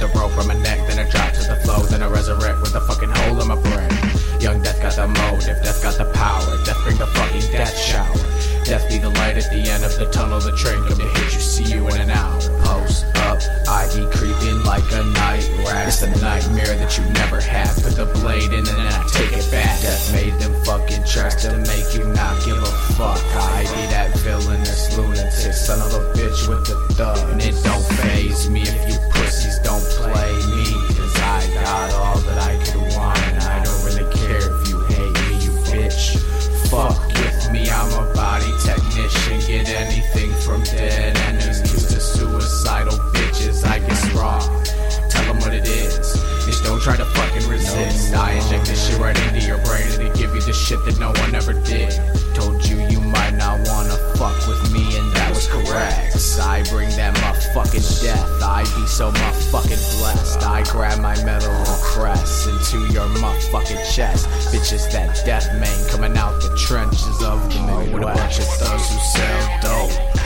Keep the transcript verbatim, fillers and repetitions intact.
the rope from my neck, then I drop to the flow, then I resurrect with a fucking hole in my brain. Young Death got the motive, Death got the power, Death bring the fucking death shower. Death be the light at the end of the tunnel, the train come to hit you, see you in an hour. Post up, I be creeping like a night rat. It's the nightmare that you never had. Put the blade in and then I take it back. Death made them fucking tracks to make you not give a fuck. I be that villainous lunatic son of a bitch with the thug. And it don't faze me if you pussies don't play me, cause I got all that I could want, and I don't really care if you hate me, you bitch. Fuck with me, I'm a body technician, get anything from dead enemies to suicidal bitches, I guess raw. Tell them what it is, bitch, don't try to fucking resist. I inject this shit right into your brain and it give you the shit that no one ever did. Told you you might not wanna fuck with me, and that was correct. I bring that motherfucking death, I be so motherfucking blessed. I grab my metal crest into your motherfucking chest. Bitches that death main coming out the trenches of the Midwest. With a bunch of thugs who sell dope.